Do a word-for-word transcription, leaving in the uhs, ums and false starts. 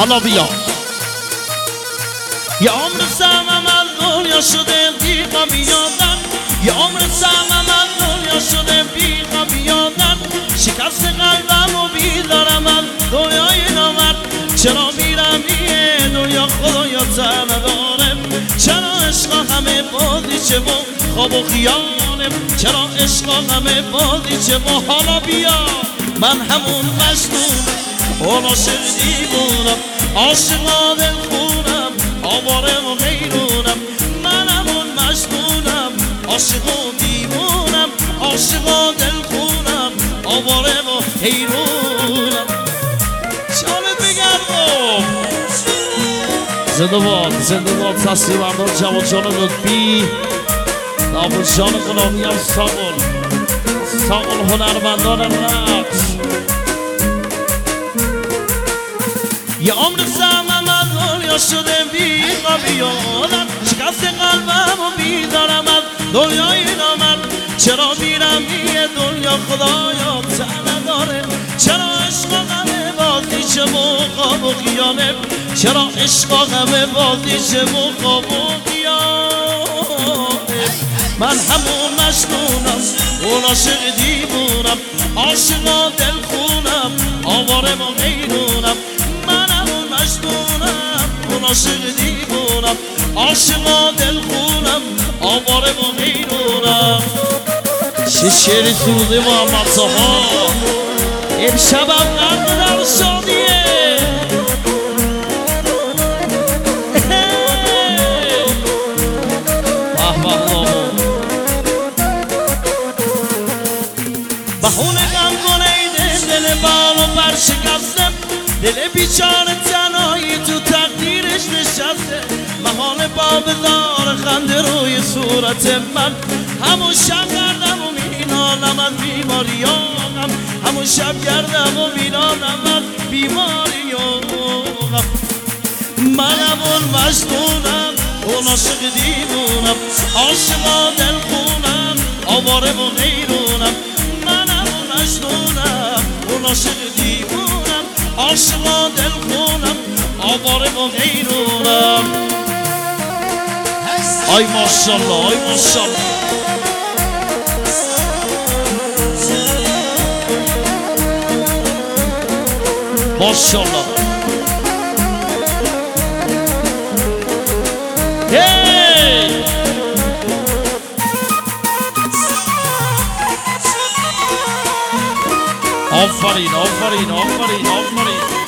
حالا بیا یه عمر سمم از دنیا شده بیقا بیادن، یه عمر سمم از دنیا شده بیقا بیادن، شکست قلبم و بیدارم از دنیای نامرد. چرا میرم یه دنیا خدایا تن ندارم، چرا عشق همه بازیچه و خواب و خیالم، چرا عشق همه بازیچه و حالا بیا من همون مجنونم اون عاشق دیوونم، عاشقا دل خونم آواره و غیرونم، من همون مجنونم عاشق و دیوونم، عاشقا دل خونم آواره و حیرونم. جانت بگردم زنده باد زنده باد تصویر بردار جواد جان لطفی نابون جان غلامی هم ساقل ساقل هنرمندان رقص. یه عمر سمم از دنیا شده بیقا بیادم، شکست قلبم و بیدارم از دنیای نامرد. چرا میرم یه دنیا خدایا تن نداره، چرا عشق همه بازیچه و خواب و خیالم، چرا عشق همه بازیچه و خواب و خیالم. من همون مجنونم اون عاشق دیوونم، عاشقا دل خونم آواره و غیرونم، من همون مجنونم اون عاشق دیوونم، عاشقا دل خونم آواره و غیرونم. چه شعری سروده محمد طاها امشبم قرد در شادیه. بهونه غم کنیده دل بال و پر شکستم، دل بیچاره تنهایی تو تقدیرش نشسته، محال با بذار خنده روی صورت من، همون شب گردم و مینالم از بیماریام، همون شب گردم و مینالم از بیماریام. من همون مجنونم اون عاشق دیوونم، عاشقا دل خونم آواره و غیرونم، من همون مجنونم اون عاشق دیوونم، عاشقا دل خونم آواره و غیرونم. آی ماشالله آی ماشالله ماشالله. هی آفرین آفرین آفرین آفرین